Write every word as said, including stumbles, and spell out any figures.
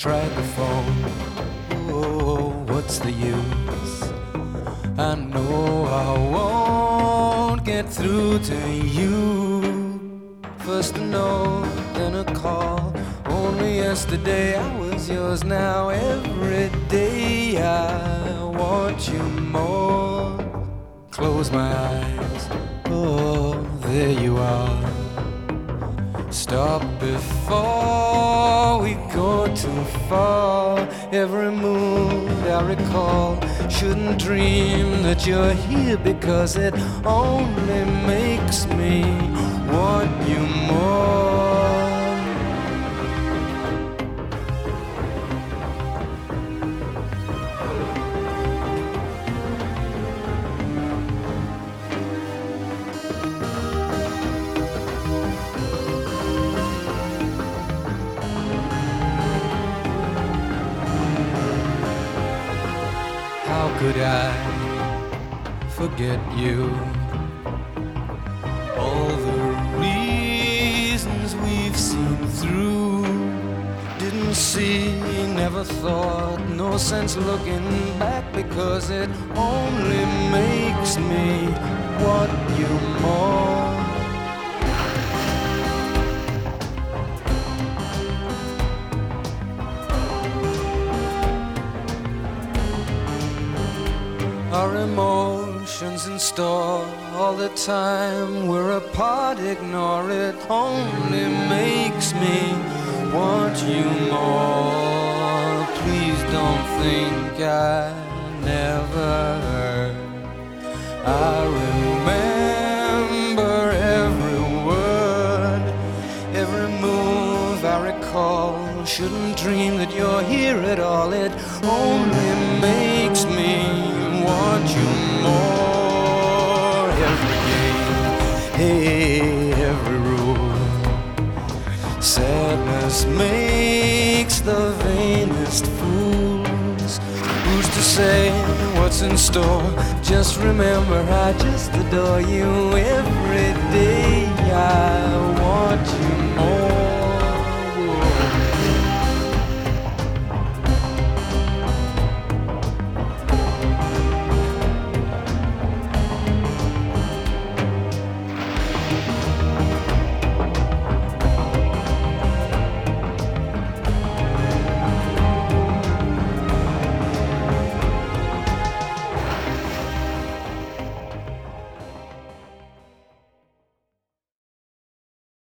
tried the phone. Oh, what's the use? I know I won't get through to you. First a note, then a call. Only yesterday I was yours. Now every day I want you more. Close my eyes, oh, there you are. Stop before we go too far. Every mood I recall, shouldn't dream that you're here, because it only makes me want you more. How could I forget you? All the reasons we've seen through, didn't see, never thought, no sense looking back, because it only makes me want you more. Our emotions in store all the time, we're apart, ignore it, only makes me want you more. Please don't think I never heard. I remember every word, every move I recall. Shouldn't dream that you're here at all, it only makes me want you more. Every game, hey, every rule. Sadness makes the vainest fools. Who's to say what's in store? Just remember I just adore you every